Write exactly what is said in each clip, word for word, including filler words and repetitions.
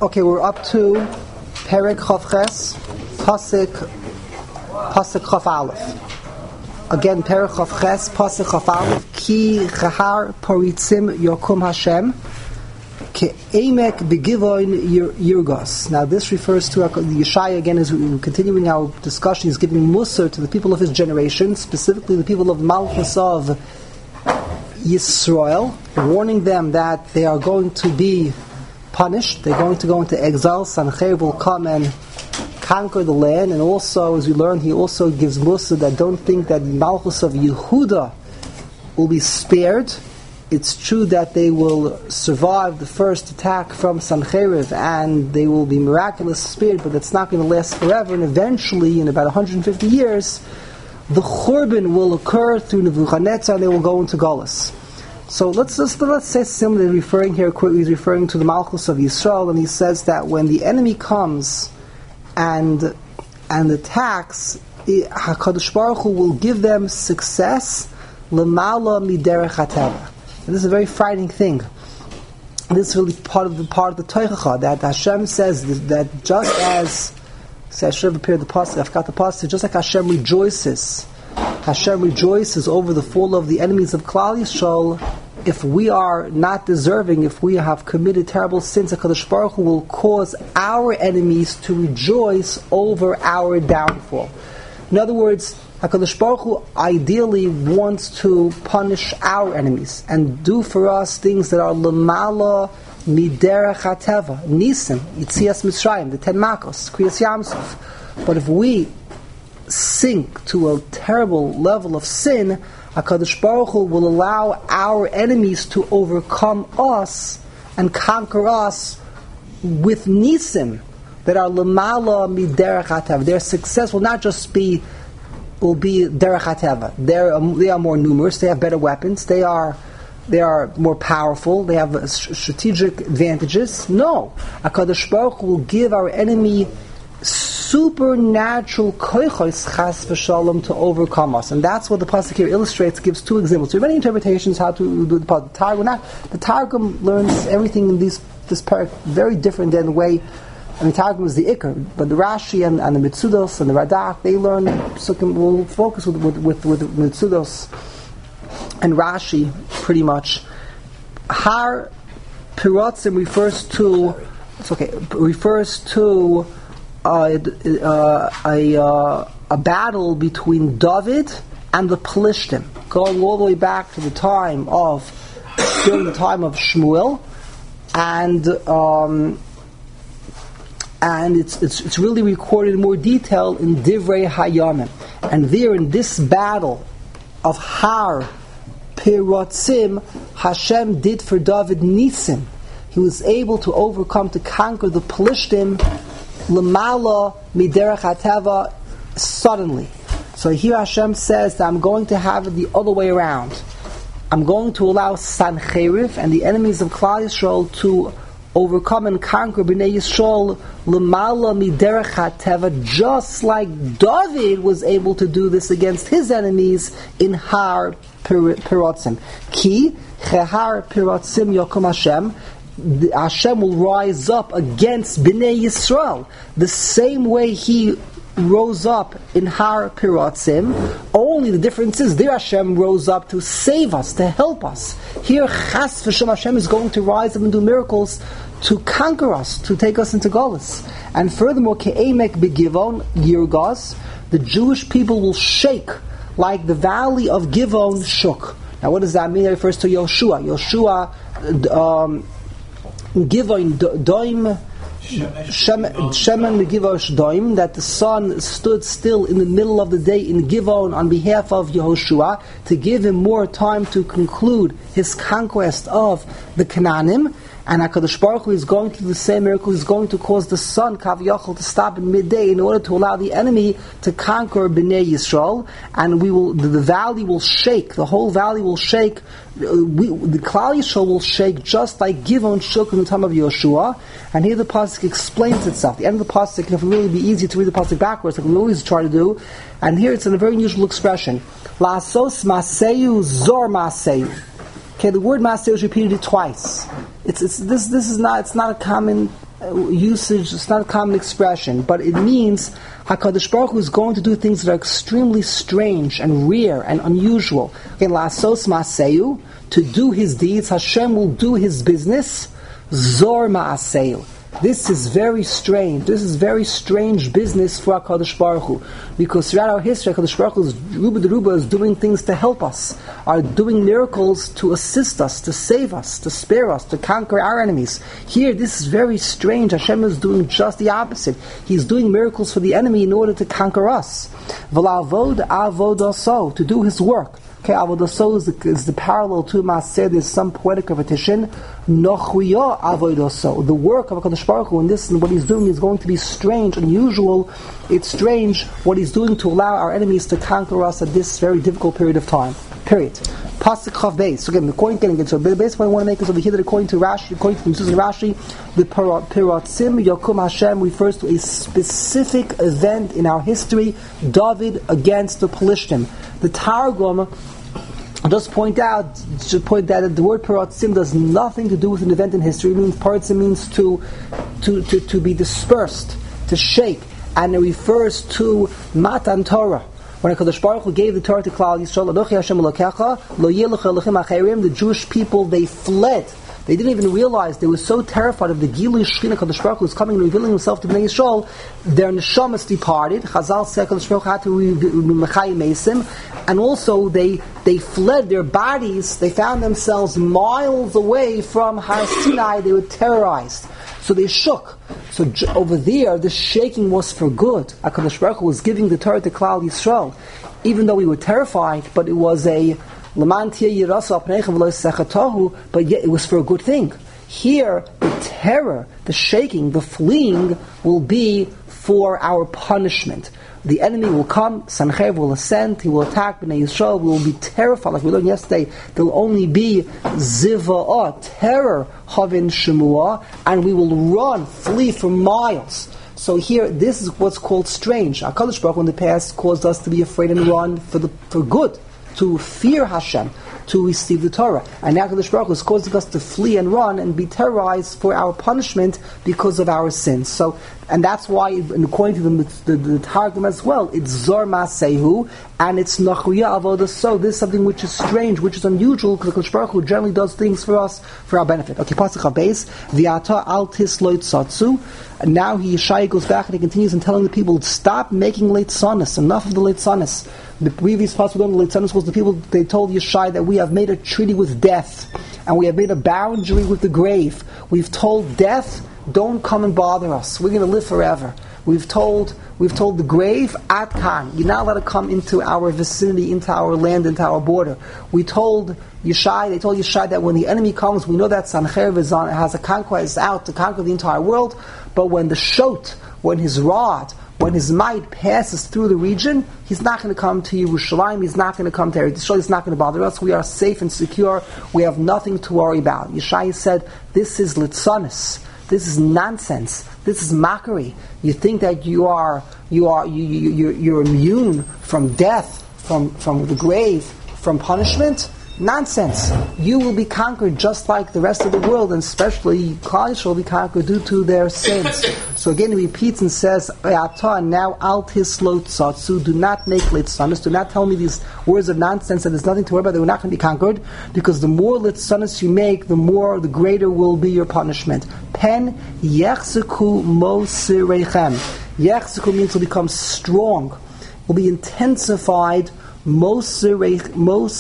Okay, we're up to Perek Chav Ches, Pasuk, Pasuk Chav Aleph. Again, Perek Chav Ches, Pasuk Chav Aleph. Ki chahar poritzim yokum Hashem, ke emek begivoin yirgos. Now, this refers to the Yeshaya again. As we're continuing our discussion, he's giving Musar to the people of his generation, specifically the people of Malchus of Yisrael, warning them that they are going to be punished. They're going to go into exile. Sancheir will come and conquer the land. And also, as we learn, he also gives Musa that don't think that Malchus of Yehuda will be spared. It's true that they will survive the first attack from Sancheiriv and they will be miraculously spared, but that's not going to last forever. And eventually, in about one hundred fifty years, the Churban will occur through Nebuchadnezzar and they will go into Galus. So let's just, let's say similarly, referring here, he's referring to the Malchus of Yisrael, and he says that when the enemy comes and and attacks, HaKadosh Baruch Hu will give them success, Lemala Miderech HaTeva. And this is a very frightening thing. This is really part of the part of the Teichacha, that Hashem says that just as, say I should have appeared the pasuk, I forgot the pasuk, just like Hashem rejoices, Hashem rejoices over the fall of the enemies of Klal Yisrael. If we are not deserving, if we have committed terrible sins, HaKadosh Baruch Hu will cause our enemies to rejoice over our downfall. In other words, HaKadosh Baruch Hu ideally wants to punish our enemies and do for us things that are lemala miderech hateva, nisim, yitzias Mitzrayim, the ten makos, kriyas Yamsuf. But if we sink to a terrible level of sin, HaKadosh Baruch Hu will allow our enemies to overcome us and conquer us with nisim that are lemala miderech hateva. Their success will not just be will be derech hateva. They're um, they are more numerous. They have better weapons. They are they are more powerful. They have uh, strategic advantages. No, HaKadosh Baruch Hu will give our enemy supernatural koichos chas v'shalom to overcome us, and that's what the pasuk here illustrates. Gives two examples. There are many interpretations how to do the pasuk. The Targum, not the Targum learns everything in these this parak very different than the way. I mean, Targum is the Iker, but the Rashi and, and the Mitzudos and the Radak, they learn, so we'll focus with, with, with, with Mitzudos and Rashi, pretty much. Har Piratzim refers to, it's okay, refers to uh, uh, a, uh, a battle between David and the Pelishtim, going all the way back to the time of, during the time of Shmuel, and, um, And it's, it's it's really recorded in more detail in Divrei Hayamim. And there in this battle of Har Piratzim, Hashem did for David Nisim. He was able to overcome, to conquer the Pelishtim, Lemala Miderech HaTeva, suddenly. So here Hashem says that I'm going to have it the other way around. I'm going to allow Sancheiriv and the enemies of Klal Yisrael to overcome and conquer Bnei Yisrael Lemala Miderech HaTeva, just like David was able to do this against his enemies in Har Piratzim. Ki Chehar Piratzim Yokum Hashem. Hashem will rise up against Bnei Yisrael the same way he rose up in Har Piratzim. Only the difference is there Hashem rose up to save us, to help us. Here Chas v'Shem, Hashem is going to rise up and do miracles to conquer us, to take us into Galus. And furthermore, Ke'emek Begivon Yirgaz, the Jewish people will shake like the valley of Givon shook. Now what does that mean? It refers to Yoshua. Yoshua um, Givon Doim Shemen Megivosh Doim, that the sun stood still in the middle of the day in Givon on behalf of Yehoshua to give him more time to conclude his conquest of the Canaanim. And HaKadosh Baruch Hu is going to do the same miracle. He's going to cause the sun, Kav Yachol, to stop in midday in order to allow the enemy to conquer Bnei Yisrael. And we will, the, the valley will shake. The whole valley will shake. We, the Klal Yisrael will shake just like Givon shook in the time of Yoshua. And here the pasuk explains itself. The end of the pasuk, it can really be easy to read the pasuk backwards, like we always try to do. And here it's in a very unusual expression. La'asos maseyu zor maseyu. Okay, the word master is repeated twice. It's it's this this is not it's not a common usage, it's not a common expression, but it means HaKadosh Baruch Hu is going to do things that are extremely strange and rare and unusual. Okay, La'asos Ma'aseu, to do His deeds, Hashem will do His business, Zor Ma'aseu. This is very strange. This is very strange business for HaKadosh Baruch Hu. Because throughout our history, HaKadosh Baruch Hu is, Ruba de Ruba is doing things to help us, are doing miracles to assist us, to save us, to spare us, to conquer our enemies. Here, this is very strange. Hashem is doing just the opposite. He's doing miracles for the enemy in order to conquer us. V'la'avod avodaso, to do His work. Okay, avodaso is the, is the parallel to Maaser. There's some poetic repetition. Nochuya avodaso. The work of HaKadosh Baruch Hu, and this and what He's doing is going to be strange, unusual. It's strange what He's doing to allow our enemies to conquer us at this very difficult period of time. Period. Pasuk Chav Beis. So again, according getting into the base point I want to make is over here that according to Rashi, according to the Rashi, the Piratzim Yakum Hashem refers to a specific event in our history, David against the Pelishtim. The Targum just point out, should point out that the word Piratzim does nothing to do with an event in history. It means Piratzim means to, to, to, to be dispersed, to shake, and it refers to Matan Torah. When HaKadosh Baruch Hu gave the Torah to Klal Yisrael, Anochi Hashem Elokecha, Lo Yeh Lecha Elohim Acherim, the Jewish people, they fled. They didn't even realize, they were so terrified of the Gilui Shechina HaKadosh Baruch Hu was coming and revealing Himself to Bnei Yisrael, their neshamas departed. Chazal said HaKadosh Baruch Hu had to be Mechayim Mesim, and also they they fled their bodies, they found themselves miles away from Har Sinai, they were terrorized. So they shook. So j- over there, the shaking was for good. HaKadosh Baruch Hu was giving the Torah to Klal Yisrael, even though we were terrified, but it was a but yet it was for a good thing. Here, the terror, the shaking, the fleeing will be for our punishment. The enemy will come, Sanchev will ascend, he will attack Bnei Yisrael, we will be terrified. Like we learned yesterday, there will only be ziva'ah, terror, havin shemua, and we will run, flee for miles. So here, this is what's called strange. HaKadosh Baruch Hu in the past caused us to be afraid and run for the for good, to fear Hashem, to receive the Torah. And now HaKadosh Baruch Hu is causing us to flee and run and be terrorized for our punishment because of our sins. So, and that's why, and according to the, the, the Targum as well, it's Zor Ma'asehu, and it's Nachuya Avodah. So this is something which is strange, which is unusual, because HaKadosh Baruch Hu generally does things for us, for our benefit. Okay, Pasuk HaBeis, V'yata al tis lo tzatzu. And now he, Yeshaya goes back and he continues in telling the people, stop making late sonis, enough of the late sonis. The previous pasuk on the late sonis was the people, they told Yeshaya that we have made a treaty with death, and we have made a boundary with the grave. We've told death, don't come and bother us. We're going to live forever. We've told we've told the grave, At Kan, you're not allowed to come into our vicinity, into our land, into our border. We told Yeshai, they told Yeshai that when the enemy comes, we know that Sanchev is on, has a conquest out to conquer the entire world, but when the shot, when his rod, when his might passes through the region, he's not going to come to Yerushalayim, he's not going to come to Eretz Yisrael, he's not going to bother us. We are safe and secure, we have nothing to worry about. Yeshai said, this is litzanis. This is nonsense. This is mockery. You think that you are you are you, you you're, you're immune from death, from from the grave, from punishment? Nonsense. You will be conquered just like the rest of the world, and especially Klal Yisrael will be conquered due to their sins. So again, he repeats and says, now al tislo tzatzu, do not make litzanis, do not tell me these words of nonsense that there's nothing to worry about, they were not going to be conquered, because the more litzanis you make, the more, the greater will be your punishment. Pen yechzeku mosirechem. Yechzeku means will become strong, will be intensified. Mosirecha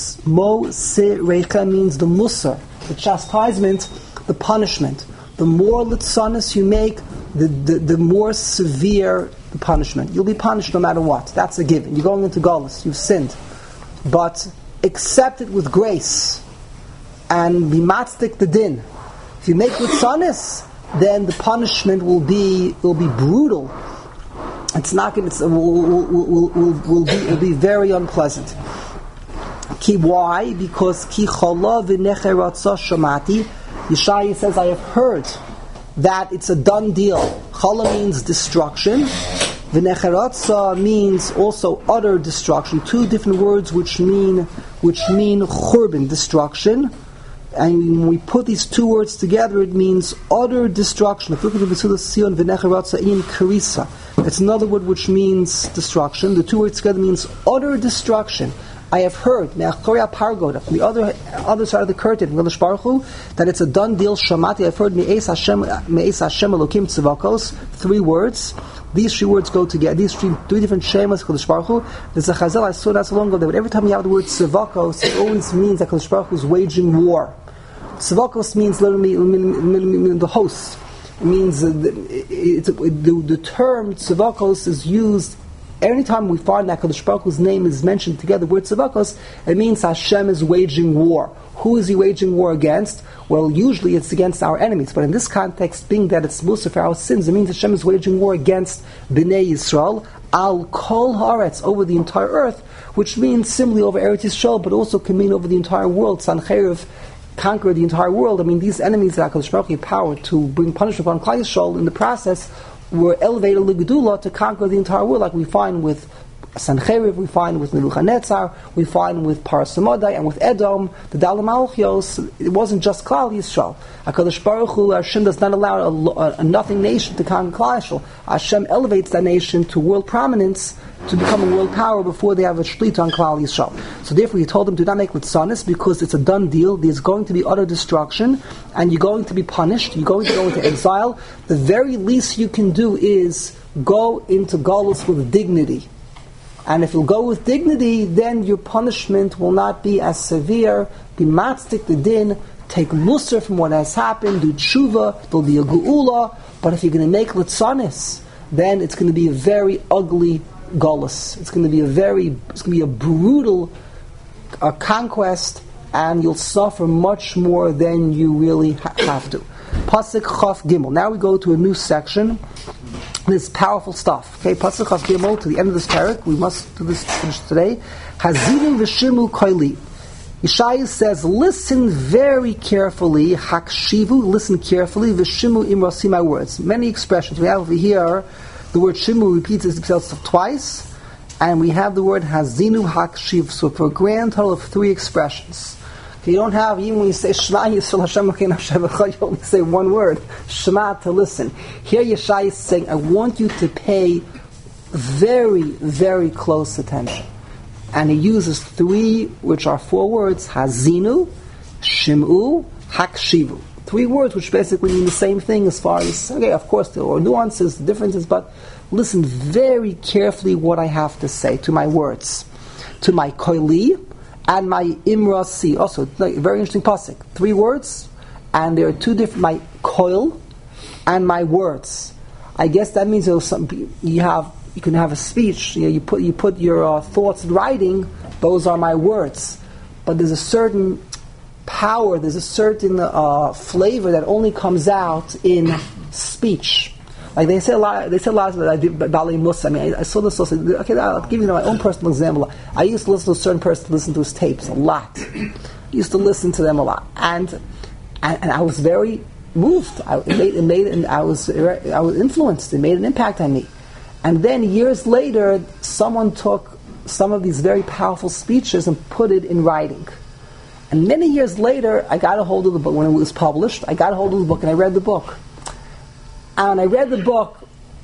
means the musar, the chastisement, the punishment. The more litzanis you make, the, the, the more severe the punishment. You'll be punished no matter what. That's a given. You're going into Golus, you've sinned. But accept it with grace and be matzdik the din. If you make litzanis, then the punishment will be will be brutal. It's not going to, will, will, will, will, will, be, will be very unpleasant. Ki, why? Because ki chala v'necheratza shamati. Yeshaya says, I have heard that it's a done deal. Chala means destruction. V'necheratza means also utter destruction. Two different words which mean which mean churban, destruction. And when we put these two words together, it means utter destruction. If you look at the Sion v'necharatza in karisa, it's another word which means destruction. The two words together means utter destruction. I have heard, me'achorei pargoda, from the other other side of the curtain, that it's a done deal. Shamati, I've heard me'es Hashem, me'es Hashem Elokim tzivakos, three words. These three words go together. These three, three different shemas, Kadosh Baruch Hu. There's a chazal I saw not so long ago that every time you have the word tzivakos, it always means that Kadosh Baruch Hu is waging war. Tzivakos means literally the host. It means uh, the, it, it, the, the term tzivakos is used anytime we find that Kadosh Baruch Hu's name is mentioned together with tzivakos. It means Hashem is waging war. Who is he waging war against? Well, usually it's against our enemies, but in this context, being that it's Musa for our sins, it means Hashem is waging war against Bnei Yisrael, al kol haaretz, over the entire earth, which means simply over Eretz Yisrael, but also can mean over the entire world. Sancheriv, conquer the entire world. I mean, these enemies that HaKadosh Baruch Hu had power to bring punishment upon Klal Yisrael, in the process were elevated l'gedula to conquer the entire world, like we find with Sancheriv, we find with Nebuchadnezzar, we find with Parasamodai, and with Edom, the Dalam Malchios. It wasn't just Klal Yisrael. HaKadosh Baruch Hu, Hashem does not allow a, a, a nothing nation to conquer Klal Yisrael. Hashem elevates that nation to world prominence, to become a world power before they have a shlita on Klal Yisrael. So therefore he told them to not make litzanis, because it's a done deal. There's going to be utter destruction, and you're going to be punished. You're going to go into exile. The very least you can do is go into Galus with dignity. And if you'll go with dignity, then your punishment will not be as severe. Be matzdik the din, take musar from what has happened, do tshuva, there'll be a geula. But if you're going to make litzanis, then it's going to be a very ugly galus. It's going to be a very, it's going to be a brutal uh, conquest, and you'll suffer much more than you really ha- have to. Pasuk Chaf Gimel. Now we go to a new section. This powerful stuff. Okay, Pasuk Chaf Gimel, to the end of this parak. We must do this finish today. Hazinu v'shimu koili. Yeshaya says, listen very carefully. Hakshivu, listen carefully. V'shimu imrasi, my words. Many expressions. We have over here the word shimu repeats itself twice, and we have the word hazinu hakshiv. So for a grand total of three expressions. You don't have, even when you say Shema Yisrael Hashem Elokeinu Hashem Echad, you only say one word, Shema, to listen. Here Yeshaya is saying, I want you to pay very, very close attention. And he uses three, which are four words, Hazinu, Shim'u, Hakshivu. Three words which basically mean the same thing as far as, okay, of course there are nuances, differences, but listen very carefully what I have to say to my words. To my koili, and my imrasi, also like, very interesting pasuk. Three words, and there are two different. My koil and my words. I guess that means there's some, you have you can have a speech. You know, you put you put your uh, thoughts in writing. Those are my words. But there's a certain power. There's a certain uh, flavor that only comes out in speech. Like they say a lot, they say a lot about Balei Musa. I mean, I, I saw this also. Okay, I'll give you my own personal example. I used to listen to a certain person, to listen to his tapes a lot. I used to listen to them a lot, and and, and I was very moved. I, it made, it made, and I was I was influenced. It made an impact on me. And then years later, someone took some of these very powerful speeches and put it in writing. And many years later, I got a hold of the book when it was published. I got a hold of the book and I read the book. And when I read the book,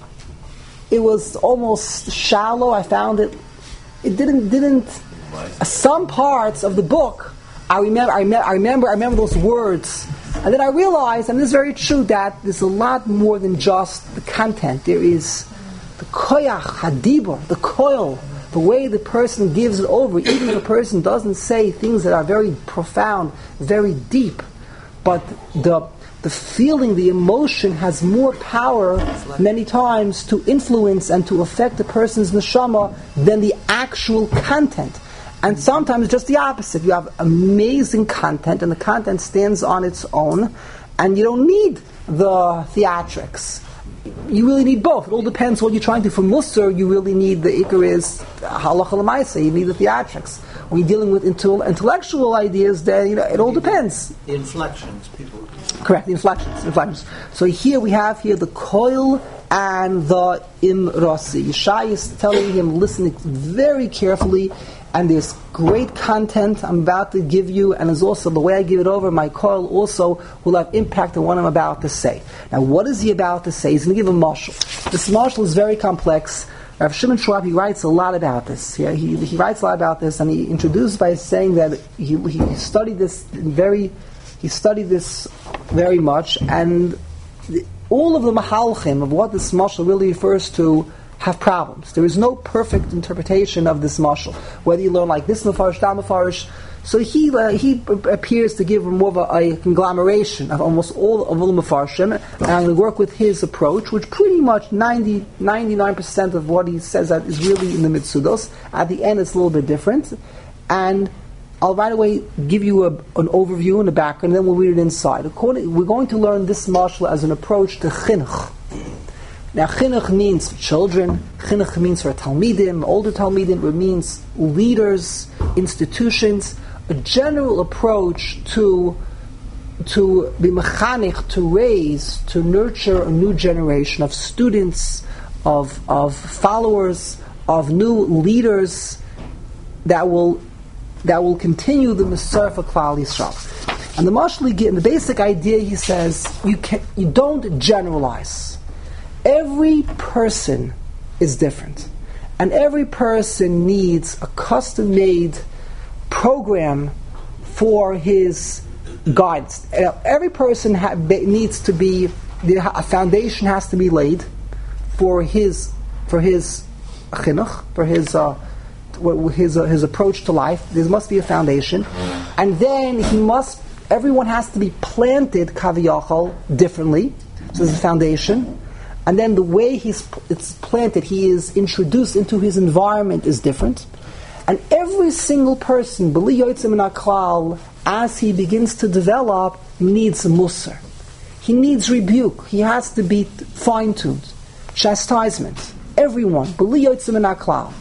it was almost shallow. I found it, it didn't, didn't, uh, some parts of the book, I remember, I, me- I remember, I remember those words. And then I realized, and this is very true, that there's a lot more than just the content. There is the koyach, hadibur, the koil, the way the person gives it over. Even if the person doesn't say things that are very profound, very deep, but the The feeling, the emotion has more power many times to influence and to affect a person's neshama than the actual content. And sometimes just the opposite. You have amazing content and the content stands on its own and you don't need the theatrics. You really need both. It all depends what you're trying to do. For Musar, you really need the ikar is halacha l'maisa. You need the theatrics. When you're dealing with intellectual ideas, then you know it all depends. The inflections, people. Correct, the inflections, inflections. So here we have here the koil and the Imrasi. Yeshai is telling him, listening very carefully, and there's great content I'm about to give you, and there's also the way I give it over, my call also will have impact on what I'm about to say. Now, what is he about to say? He's going to give a mashal. This mashal is very complex. Rav Shimon Schwab, he writes a lot about this. Yeah, he, he writes a lot about this, and he introduced by saying that he, he studied this very, he studied this very much, and the, all of the mahalchim of what this mashal really refers to have problems. There is no perfect interpretation of this mashal. Whether you learn like this mafarish, that mafarish. So he uh, he appears to give more of a, a conglomeration of almost all of all the mafarshim, and I'm going to work with his approach, which pretty much ninety, ninety-nine percent of what he says that is really in the Mitzudos. At the end, it's a little bit different, and I'll right away give you a, an overview and a background, and then we'll read it inside. According, we're going to learn this mashal as an approach to chinuch. Now, chinuch means for children, chinuch means for talmidim, older talmidim, it means leaders, institutions, a general approach to to be mechanich, to raise, to nurture a new generation of students, of of followers, of new leaders that will that will continue the Masar for Klal Yisrael. And the mashal, and the basic idea, he says, you can you don't generalize. Every person is different, and every person needs a custom-made program for his guidance. Every person ha- needs to be, a foundation has to be laid for his for his chinuch, for his uh, his uh, his approach to life. There must be a foundation, and then he must. Everyone has to be planted kaviyachol differently. So there's a foundation. And then the way he's it's planted, he is introduced into his environment is different. And every single person, b'li yotzim min haklal, as he begins to develop, needs musar. He needs rebuke. He has to be fine-tuned. Chastisement. Everyone, b'li yotzim min haklal.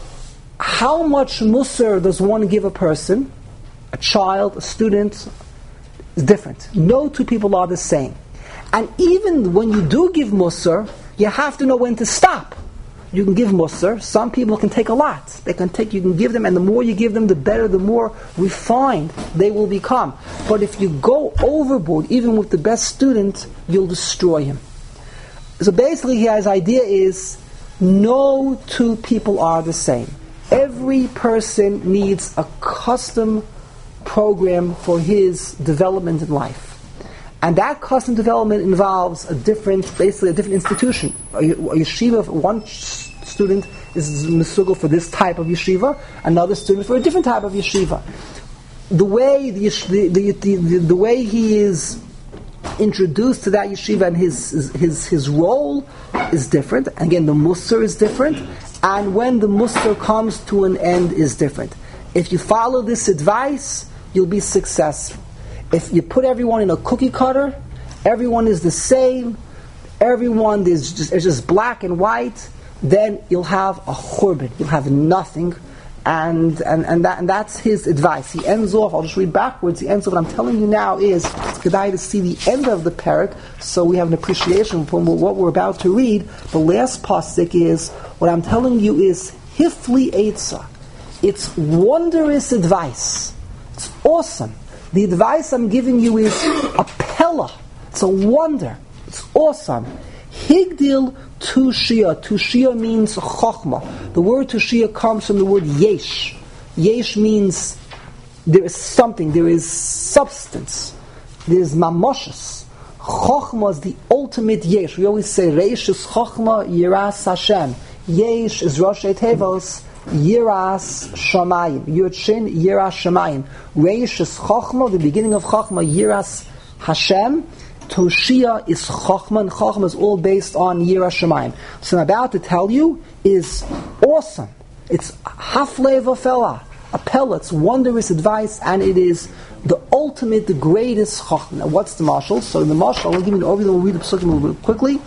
How much musar does one give a person? A child, a student, is different. No two people are the same. And even when you do give musar, you have to know when to stop. You can give musar. Some people can take a lot. They can take. You can give them, and the more you give them, the better, the more refined they will become. But if you go overboard, even with the best student, you'll destroy him. So basically, his idea is, no two people are the same. Every person needs a custom program for his development in life. And that custom development involves a different, basically a different institution. A, a yeshiva, one student is mesugal for this type of yeshiva, another student for a different type of yeshiva. The way the, the, the, the, the, the way he is introduced to that yeshiva and his, his, his role is different. Again, the musar is different, and when the musar comes to an end is different. If you follow this advice, you'll be successful. If you put everyone in a cookie cutter, everyone is the same, everyone is just, is just black and white, then you'll have a churban. You'll have nothing. And and, and, that, and that's his advice. He ends off, I'll just read backwards, he ends off, what I'm telling you now is, it's kedai to see the end of the parak, so we have an appreciation from what we're about to read. The last pasuk is, what I'm telling you is, hifli eitzah. It's wondrous advice. It's awesome. The advice I'm giving you is a pella. It's a wonder. It's awesome. Higdil tushia. Tushia means chokhmah. The word tushia comes from the word yesh. Yesh means there is something, there is substance. There is mamoshes. Chokhmah is the ultimate yesh. We always say reish is chokhmah, yiras Hashem. Yesh is Roshei Tevos, Yiras Shamayim. Yud Shin, Yiras Shamayim. Reish is Chochmah, the beginning of Chochmah, Yiras Hashem. Toshia is Chochmah, and Chochmah is all based on Yiras Shamayim. So I'm about to tell you is awesome. It's Hafle Vafela, a pellet's wondrous advice, and it is the ultimate, the greatest Chochmah. Now what's the mashal? So in the mashal, I'll give you an overview, we'll read the psukim a little bit quickly.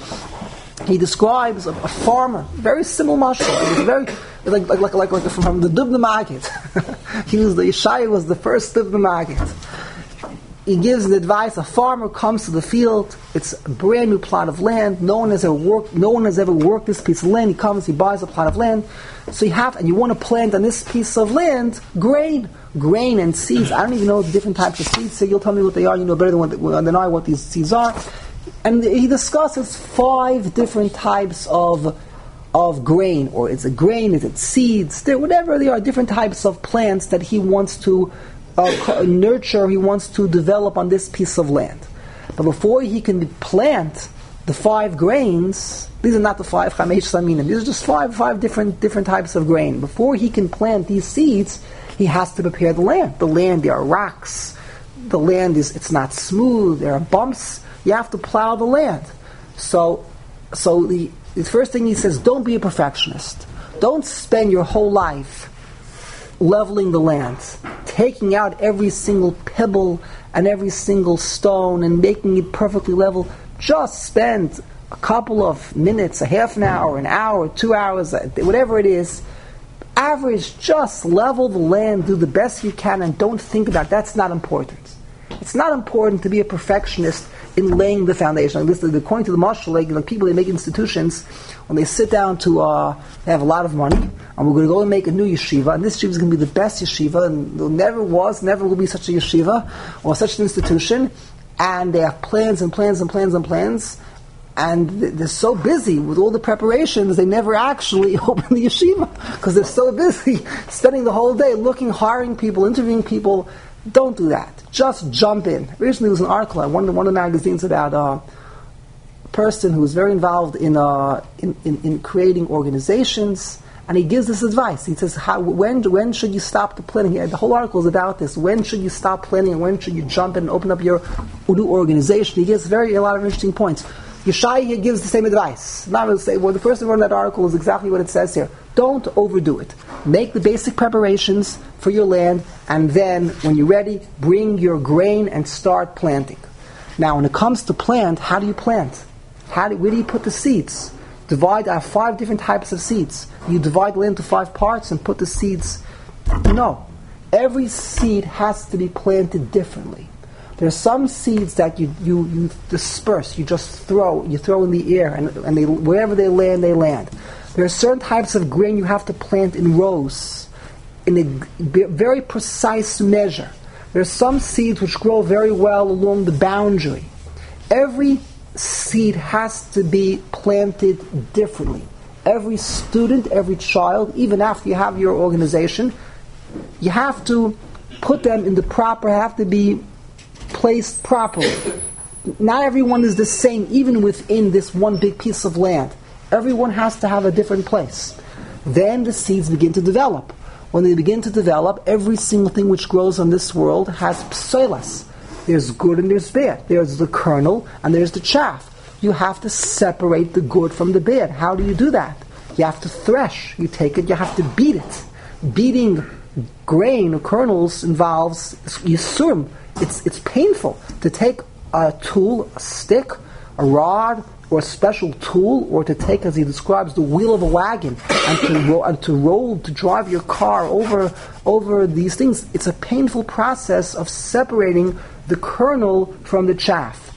He describes a, a farmer, very simple mashal. It was very like like like like, like from, from the Dubna Magid. He was the Yeshaya was the first Dubna Magid. he gives the advice: a farmer comes to the field. It's a brand new plot of land. No one has ever worked. No one has ever worked this piece of land. He comes, he buys a plot of land. So you have, and you want to plant on this piece of land grain, grain and seeds. I don't even know the different types of seeds. So you'll tell me what they are. You know better than, what, than I what these seeds are. And he discusses five different types of of grain, or is it grain? Is it seeds? There, whatever they are, different types of plants that he wants to Uh, nurture, he wants to develop on this piece of land. But before he can plant the five grains, these are not the five chamesh saminim, these are just five five different different types of grain. Before he can plant these seeds, he has to prepare the land. The land, there are rocks, the land is it's not smooth, there are bumps, you have to plow the land. So so the, the first thing he says, don't be a perfectionist. Don't spend your whole life leveling the land, taking out every single pebble and every single stone and making it perfectly level. Just spend a couple of minutes, a half an hour, an hour, two hours, whatever it is. Average, just level the land, do the best you can, and don't think about it. That's not important. It's not important to be a perfectionist in laying the foundation. Like this, according to the marshal, like, like people, they make institutions, when they sit down to, uh, they have a lot of money, and we're going to go and make a new yeshiva, and this yeshiva is going to be the best yeshiva, and there never was, never will be such a yeshiva, or such an institution, and they have plans and plans and plans and plans, and they're so busy with all the preparations, they never actually open the yeshiva, because they're so busy spending the whole day looking, hiring people, interviewing people. Don't do that. Just jump in. Recently there was an article on one of the, one of the magazines about uh, a person who was very involved in, uh, in, in, in creating organizations, and he gives this advice. He says, how, when when should you stop the planning? The whole article is about this. When should you stop planning, and when should you jump in and open up your new organization? He gives very a lot of interesting points. Yeshai here gives the same advice. Not to say, well, the person who wrote that article is exactly what it says here. Don't overdo it. Make the basic preparations for your land, and then, when you're ready, bring your grain and start planting. Now, when it comes to plant, how do you plant? How do, where do you put the seeds? Divide, I have five different types of seeds. You divide the land into five parts and put the seeds. No. Every seed has to be planted differently. There are some seeds that you, you, you disperse, you just throw, you throw in the air, and, and they, wherever they land, they land. There are certain types of grain you have to plant in rows, in a very precise measure. There are some seeds which grow very well along the boundary. Every seed has to be planted differently. Every student, every child, even after you have your organization, you have to put them in the proper, have to be placed properly. Not everyone is the same, even within this one big piece of land. Everyone has to have a different place. Then the seeds begin to develop. When they begin to develop, every single thing which grows on this world has psoilas. There's good and there's bad. There's the kernel and there's the chaff. You have to separate the good from the bad. How do you do that? You have to thresh. You take it, you have to beat it. Beating grain or kernels involves yisurim. It's, it's painful to take a tool, a stick, a rod, or a special tool, or to take, as he describes, the wheel of a wagon and to ro- and to roll, to drive your car over over these things. It's a painful process of separating the kernel from the chaff.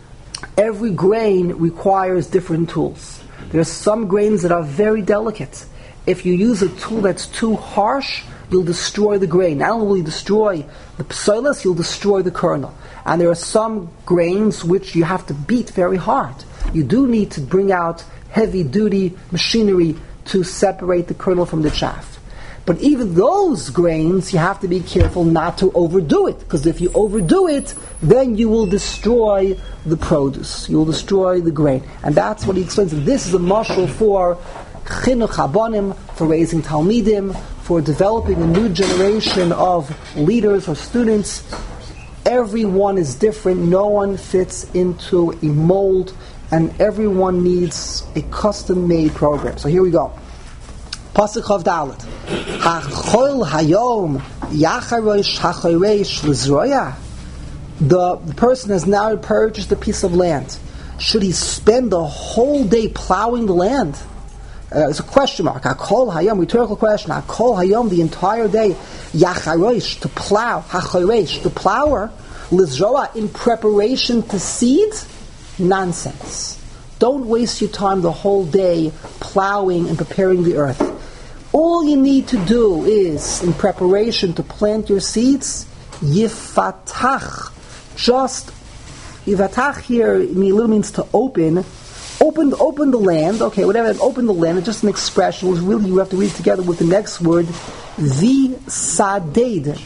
Every grain requires different tools. There are some grains that are very delicate. If you use a tool that's too harsh, you'll destroy the grain. Not only will you destroy the psoilas, you'll destroy the kernel. And there are some grains which you have to beat very hard. You do need to bring out heavy-duty machinery to separate the kernel from the chaff. But even those grains, you have to be careful not to overdo it, because if you overdo it, then you will destroy the produce. You will destroy the grain. And that's what he explains. This is a mashal for chinuch habanim, for raising talmidim, for developing a new generation of leaders or students. Everyone is different. No one fits into a mold, and everyone needs a custom-made program. So here we go. Pasuk Chav Dalet. Hachol hayom yacharosh hachoresh lezroya. The person has now purchased a piece of land. Should he spend the whole day plowing the land? Uh, it's a question mark. Hakol hayom, rhetorical question. Hakol hayom, the entire day. Yacharosh, to plow. Hachoresh, the plower. Lizroa, in preparation to seed, nonsense. Don't waste your time the whole day plowing and preparing the earth. All you need to do is, in preparation to plant your seeds, yifatach. Just, yifatach here literally means to open. Open, open the land. Okay, whatever. Open the land. It's just an expression. Which really you have to read together with the next word. Visaded.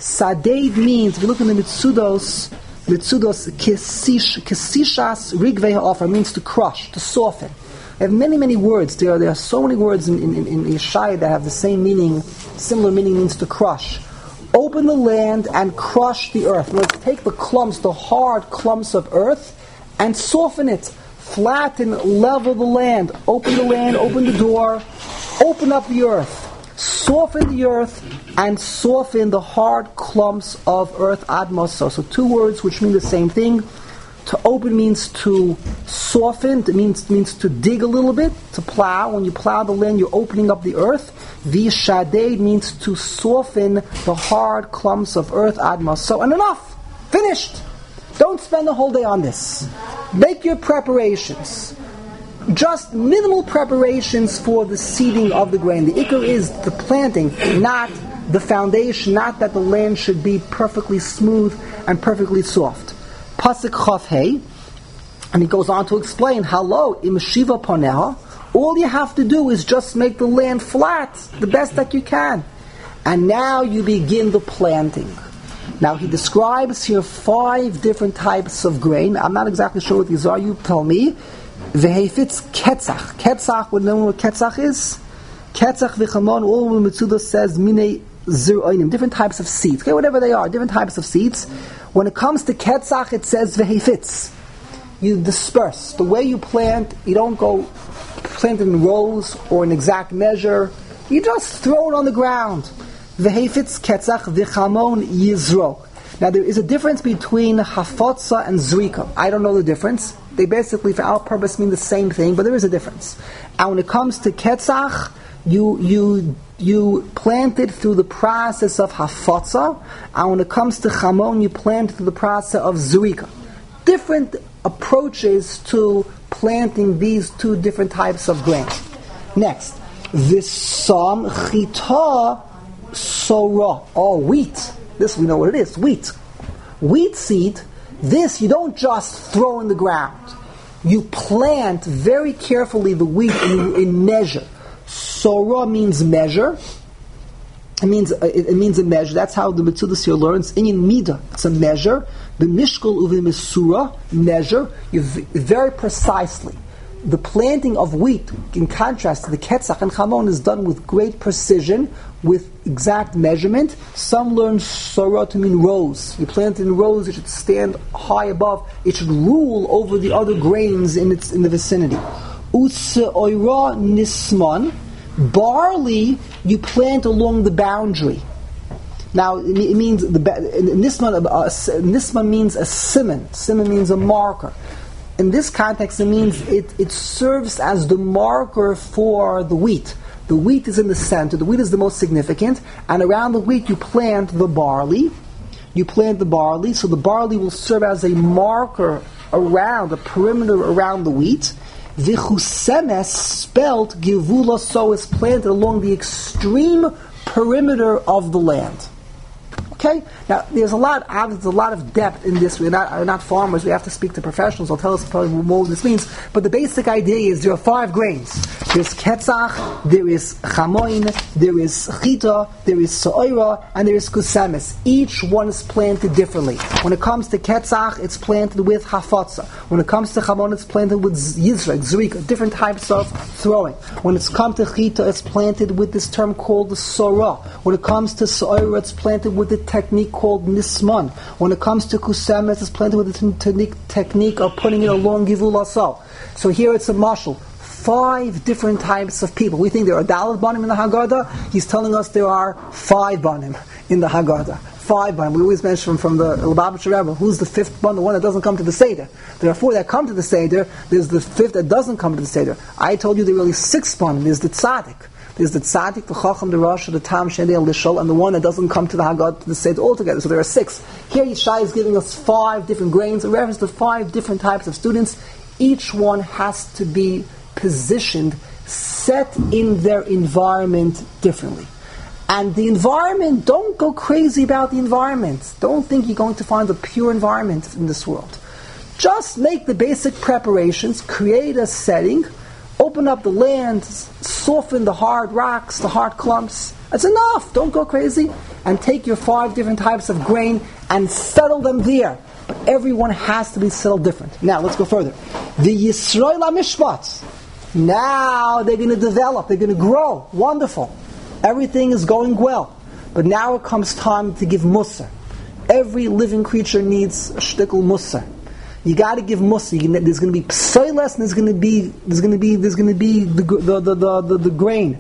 Saded means, if you look in the Mitzudos, Mitzudos kesish, kesishas rigvei ha'ofar means to crush, to soften. They have many, many words. There are, there are so many words in, in, in Yeshaya that have the same meaning, similar meaning means to crush. Open the land and crush the earth. Let's take the clumps, the hard clumps of earth, and soften it. Flatten, level the land. Open the land, open the door, open up the earth. Soften the earth and soften the hard clumps of earth admoso. So two words which mean the same thing. To open means to soften. It means means to dig a little bit, to plow. When you plow the land, you're opening up the earth. Vishaded means to soften the hard clumps of earth admoso. And enough! Finished! Don't spend the whole day on this. Make your preparations. Just minimal preparations for the seeding of the grain. The ikar is the planting, not the foundation, not that the land should be perfectly smooth and perfectly soft. Pasuk Chaf Hey, and he goes on to explain, Hello, im shiva poneha, all you have to do is just make the land flat, the best that you can. And now you begin the planting. Now he describes here five different types of grain. I'm not exactly sure what these are, you tell me. Vehefitz ketzach. Ketzach, what know what ketzach is? Ketzach v'chamon, all the Mitzudah says, mine zir'oinim, different types of seeds. Okay, whatever they are, different types of seeds. When it comes to ketzach, it says vehefitz. You disperse. The way you plant, you don't go plant in rows or in exact measure. You just throw it on the ground. Vehefitz ketzach v'chamon yizro. Now there is a difference between hafotza and zrika. I don't know the difference. They basically, for our purpose, mean the same thing, but there is a difference. And when it comes to ketzach, you you you plant it through the process of hafotza, and when it comes to chamon, you plant it through the process of zrika. Different approaches to planting these two different types of grain. Next, visam chita sora, or wheat. This we know what it is, wheat. Wheat seed, this you don't just throw in the ground. You plant very carefully the wheat in, in measure. Sora means measure. It means it, it means a measure. That's how the Mitzudas here learns. Inyan mida, it's a measure. The mishkol uvi misura, measure. You v- very precisely. The planting of wheat, in contrast to the ketzach and chamon, is done with great precision, with exact measurement. Some learn sorah to mean rows. You plant it in rows, it should stand high above. It should rule over the other grains in its in the vicinity. Utseoira nisman, barley you plant along the boundary. Now it means the nisman. Uh, nisman means a simon. Simon means a marker. In this context, it means it, it serves as the marker for the wheat. The wheat is in the center. The wheat is the most significant. And around the wheat, you plant the barley. You plant the barley. So the barley will serve as a marker around, a perimeter around the wheat. Vichusemes, spelt givula, so is planted along the extreme perimeter of the land. Okay? Now, there's a lot of, there's a lot of depth in this. We're not, we're not farmers. We have to speak to professionals. They'll tell us probably more what this means. But the basic idea is there are five grains. There's ketzach, there is chamoin, there is chita, there is so'ira, and there is kusamis. Each one is planted differently. When it comes to ketzach, it's planted with hafotza. When it comes to chamon, it's planted with yizra, zrika, different types of throwing. When it's come to chita, it's planted with this term called the sorah. When it comes to so'ira, it's planted with the technique called nisman. When it comes to kusamis, it's planted with the technique, technique of putting it along givul asal. So here it's a mashal. Five different types of people. We think there are dalet banim in the Haggadah. He's telling us there are five banim in the Haggadah. Five banim. We always mention from the Lubavitcher Rebbe, who's the fifth banim, the one that doesn't come to the Seder. There are four that come to the Seder. There's the fifth that doesn't come to the Seder. I told you there are really six banim. There's the tzaddik. There's the tzaddik, the chacham, the rasha, the tam, shendei, lishol, and the one that doesn't come to the Haggadah to the Seder altogether. So there are six. Here Yishai is giving us five different grains, in reference to five different types of students. Each one has to be positioned, set in their environment differently. And the environment, don't go crazy about the environment. Don't think you're going to find a pure environment in this world. Just make the basic preparations, create a setting, open up the land, soften the hard rocks, the hard clumps. That's enough. Don't go crazy. And take your five different types of grain and settle them there. But everyone has to be settled different. Now, let's go further. The Yisrael HaMishpat. Now they're going to develop. They're going to grow. Wonderful. Everything is going well. But now it comes time to give Musar. Every living creature needs a shtickle Musar. You got to give Musar. There's going to be psoiles, and there's going to be there's going to be there's going to be the the, the the the the grain.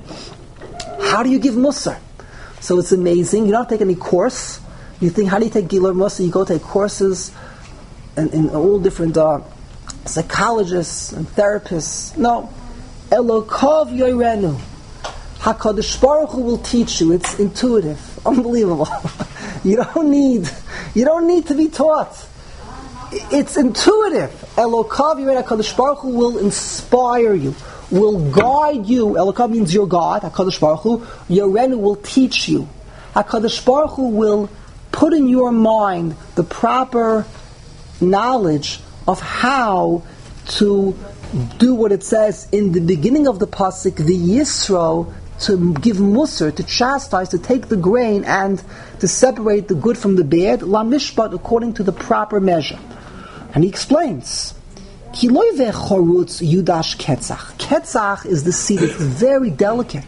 How do you give Musar? So it's amazing. You don't have to take any course. You think, how do you take Gilur Musar? You go take courses and in all different uh, psychologists and therapists. No, Elokov Yorenu. HaKadosh Baruch Hu will teach you. It's intuitive, unbelievable. you don't need you don't need to be taught. It's intuitive. Elokav Yorenu, HaKadosh Baruch Hu will inspire you, will guide you. Elokav means your God. HaKadosh Baruch Hu. Yorenu will teach you. HaKadosh Baruch Hu will put in your mind the proper knowledge of how to do what it says in the beginning of the pasuk, the Yisro, to give Musar, to chastise, to take the grain and to separate the good from the bad, la mishpat, according to the proper measure. And he explains, Ki lo yiveh chorutz yudash ketzach. Ketzach is the seed, it's very delicate.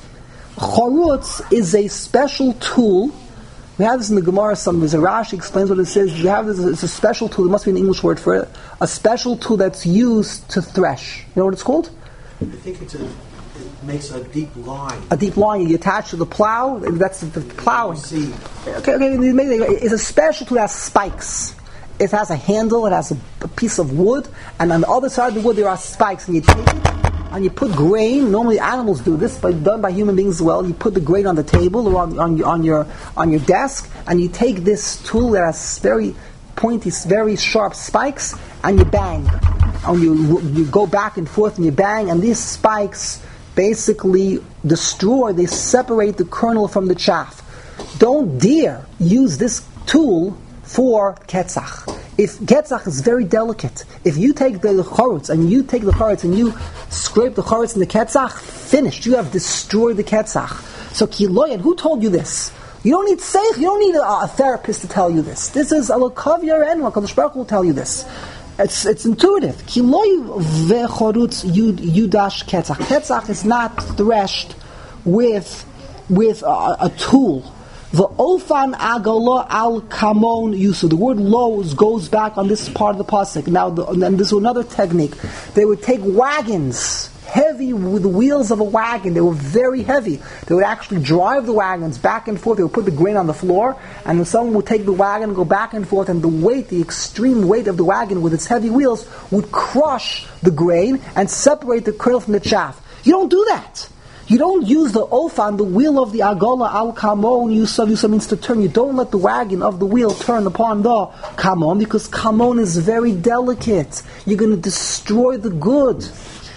Chorutz is a special tool. We have this in the Gemara. Some there's a Rashi explains what it says. We have this. It's a special tool. There must be an English word for it. A special tool that's used to thresh. You know what it's called? I think it's a, it makes a deep line. A deep line. You attach to the plow. That's the plowing. See. Okay, okay. It's a special tool that has spikes. It has a handle. It has a, a piece of wood, and on the other side of the wood there are spikes. And you take it and you put grain. Normally animals do this, but done by human beings as well. You put the grain on the table or on, on, on your on your desk, and you take this tool that has very pointy, very sharp spikes, and you bang. And you you go back and forth and you bang, and these spikes basically destroy. They separate the kernel from the chaff. Don't dare use this tool for ketzach. If ketzach is very delicate, if you take the chorutz and you take the chorutz and you scrape the chorutz in the ketzach, finished. You have destroyed the ketzach. So kiloyan, who told you this? You don't need seich. You don't need a, a therapist to tell you this. This is Elokav Yorenu. HaKadosh Baruch Hu will tell you this. It's it's intuitive. Kiloy vechorutz yudash ketzach. Ketzach is not threshed with with a, a tool. The ofan agalo al kamon yusu. The word lo goes back on this part of the pasuk. Now, the, and this is another technique. They would take wagons, heavy with the wheels of a wagon. They were very heavy. They would actually drive the wagons back and forth. They would put the grain on the floor, and then someone would take the wagon and go back and forth, and the weight, the extreme weight of the wagon with its heavy wheels would crush the grain and separate the kernel from the chaff. You don't do that. You don't use the ofan, the wheel of the agola al kamon. Yusav, yusav means to turn. You don't let the wagon of the wheel turn upon the kamon, because kamon is very delicate. You're going to destroy the good.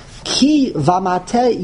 Ki vamate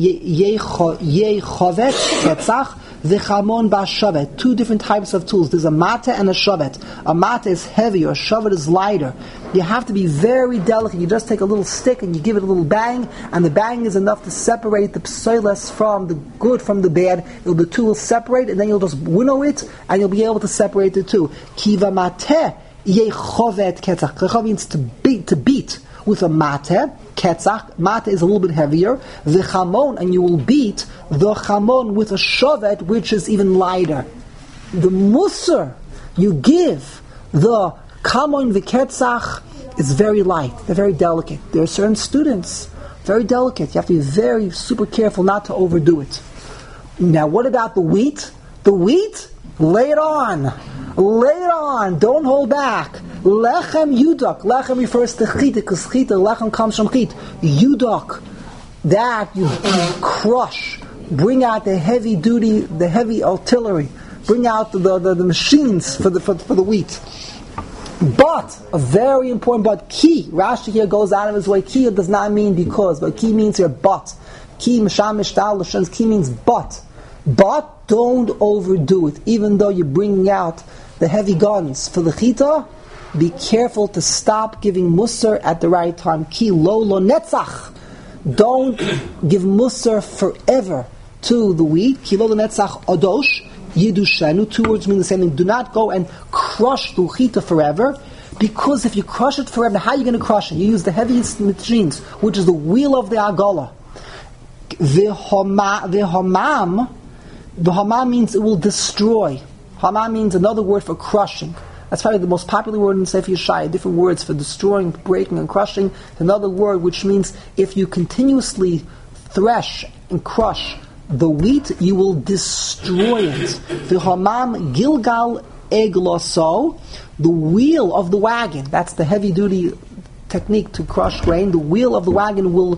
yechovet ketzach v'chamon ba'shavet. Two different types of tools. There's a mate and a shavet. A mate is heavier, a shavet is lighter. You have to be very delicate. You just take a little stick and you give it a little bang, and the bang is enough to separate the psoiles from the good from the bad. It'll, the two will separate, and then you'll just winnow it, and you'll be able to separate the two. Ki vamate yechovet ketzach. Ketzach means to beat, to beat. With a mate, ketzach, mate is a little bit heavier, the chamon, and you will beat the chamon with a shovet, which is even lighter. The musar you give the kamon, the ketzach, is very light, they're very delicate. There are certain students, very delicate. You have to be very, super careful not to overdo it. Now, what about the wheat? The wheat, lay it on. Lay it on. Don't hold back. Lechem yudak. Lechem refers to chita, because chita, lechem comes from chit. Yudak. That you, you crush. bring out the heavy duty, the heavy artillery, bring out the, the, the machines for the for, for the wheat. But, a very important but, ki, Rashi here goes out of his way. Ki does not mean because, but ki means here but. Ki, misham, mishtal, l'shans, ki means but. But, don't overdo it. Even though you're bringing out the heavy guns for the chita, be careful to stop giving musar at the right time. Ki, lo, lo, netzach. Don't give musar forever to the wheat. Ki, lo, lo, netzach, odosh. Yidushenu, two words mean the same thing. Do not go and crush the chita forever, because if you crush it forever, how are you going to crush it? You use the heaviest machines, which is the wheel of the agala. V'hamam, v'hamam means it will destroy. Hamam means another word for crushing. That's probably the most popular word in Sefer Yeshaya. Different words for destroying, breaking, and crushing. Another word which means if you continuously thresh and crush the wheat, you will destroy it. The hamam gilgal egloso, the wheel of the wagon. That's the heavy-duty technique to crush grain. The wheel of the wagon will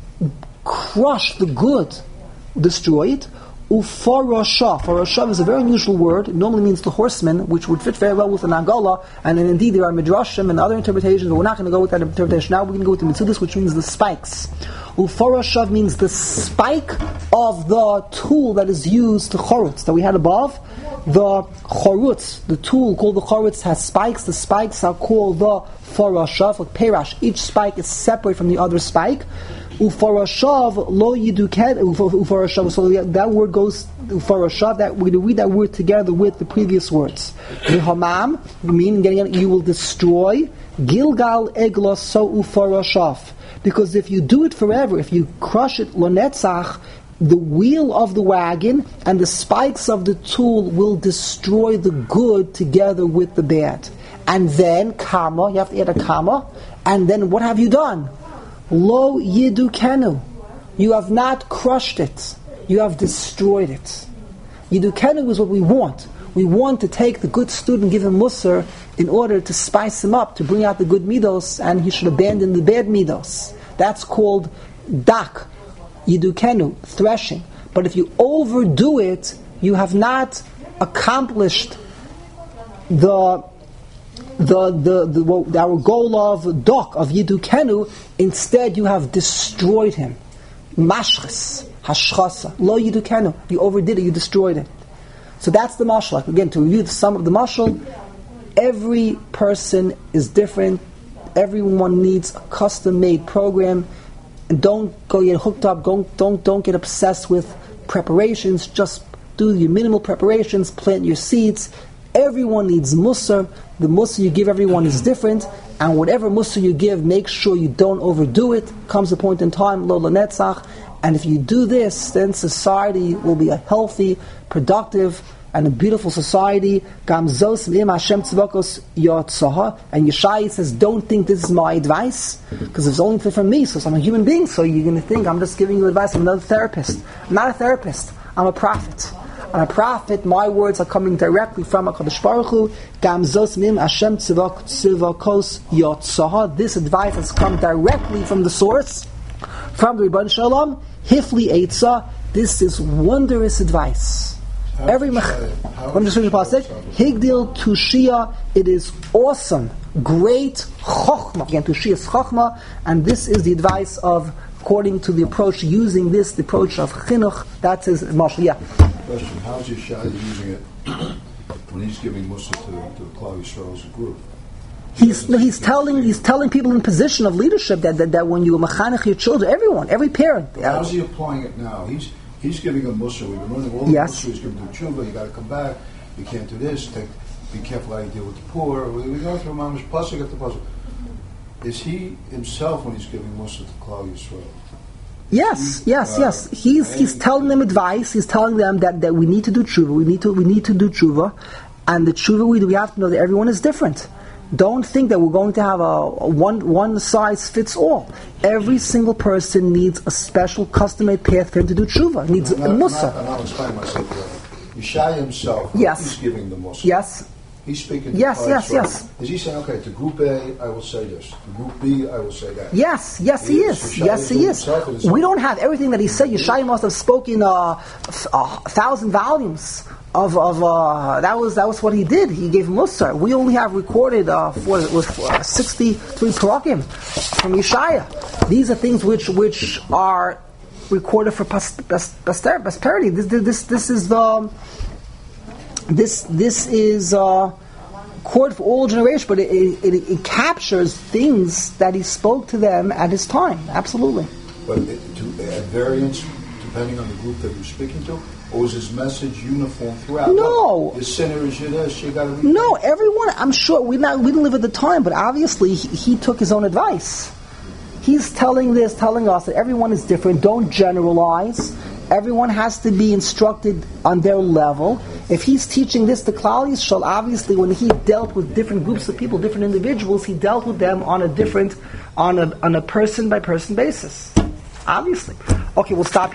crush the good, destroy it. Ufarasha. Farasha is a very unusual word. It normally means the horseman, which would fit very well with an agala. And then indeed there are midrashim and other interpretations, but we're not going to go with that interpretation. Now we're going to go with the mitzvahs, which means the spikes. Ufarashav means the spike of the tool that is used to chorutz that we had above. The chorutz, the tool called the chorutz, has spikes. The spikes are called the farashav, like perash. Each spike is separate from the other spike. Ufarashav lo yiduket. Ufarashav. So that word goes ufarashav. That we're going to read that word together with the previous words. V'hamam, meaning you will destroy. Gilgal eglos so ufarashav. Because if you do it forever, if you crush it, lo netzach, the wheel of the wagon and the spikes of the tool will destroy the good together with the bad. And then, comma, you have to add a comma, and then what have you done? Lo yidukenu. You have not crushed it. You have destroyed it. Yidukenu is what we want. We want to take the good student, give him musar, in order to spice him up, to bring out the good midos, and he should abandon the bad midos. That's called dak, yidukenu, threshing. But if you overdo it, you have not accomplished the the the, the what, our goal of dak, of yidukenu. Instead, you have destroyed him. Mashchas, hashchasa, lo yidukenu. You overdid it. You destroyed it. So that's the mashal. Again, to review the sum of the mashal, every person is different. Everyone needs a custom-made program. And don't go get hooked up. Don't, don't, don't get obsessed with preparations. Just do your minimal preparations. Plant your seeds. Everyone needs musar. The musar you give everyone is different. And whatever musar you give, make sure you don't overdo it. Comes a point in time, lo lenetzach. And if you do this, then society will be a healthy, productive, and a beautiful society. And Yeshaya says, don't think this is my advice, because it's only from me, so I'm a human being, so you're going to think I'm just giving you advice. I'm another therapist. I'm not a therapist. I'm a prophet. I'm a prophet. My words are coming directly from HaKadosh Baruch Hu. This advice has come directly from the source, from the Rebbeinu Shalom. Hifli Eitzah. This is wondrous advice. Every mech- I'm just reading the pasuk. Higdil Tushia. It is awesome, great chokhmah. Again, Tushia is chokhmah, and this is the advice of, according to the approach using this, the approach of chinuch. That's his mashal. Yeah. Question: How is Yeshaya using it when he's giving Musa to, to Klal Yisrael as a group? He's he's telling he's telling people in position of leadership that that, that when you machanech your children, everyone, every parent. How is he applying it now? He's He's giving a Musa. We've been running all the yes. Musa. He's giving to tshuva. You got to come back. You can't do this. Take, be careful how you deal with the poor. We, we go through mamish pasuk after pasuk. Is he himself, when he's giving Musa to Klal Yisrael? Yes, he, yes, uh, yes. He's he's telling them advice. He's telling them that, that we need to do tshuva. We need to we need to do tshuva, and the tshuva we do. We have to know that everyone is different. Don't think that we're going to have a, a one one size fits all. Every single person needs a special custom-made path for him to do tshuva. He needs I'm not, a musa. I'm not, I'm not explaining myself. Yeshaya himself, yes. he's giving the musa. Yes. He's speaking to Yes, Klal yes, Yisrael. yes. Is he saying, okay, to Group A, I will say this. To Group B, I will say that. Yes, yes, he, He is. is. Yes, he is. Himself is- We don't have everything that he said. Yeshaya must have spoken uh, f- a thousand volumes of of uh, that was that was what he did. He gave Musar. We only have recorded uh, for was uh, sixty-three parakim from Yeshaya. These are things which which are recorded for posterity. This this this is the this this is. Uh, Cord for all generations, but it, it, it captures things that he spoke to them at his time. Absolutely. But it, to, at variance, depending on the group that you're speaking to, or is his message uniform throughout? No. The sinner is you this, you got to be. No, everyone. I'm sure we not we didn't live at the time, but obviously he, he took his own advice. He's telling this, telling us that everyone is different. Don't generalize. Everyone has to be instructed on their level. If he's teaching this to Klal Yisrael, obviously when he dealt with different groups of people, different individuals, he dealt with them on a different, on a on a person by person basis. Obviously. Okay, we'll stop here.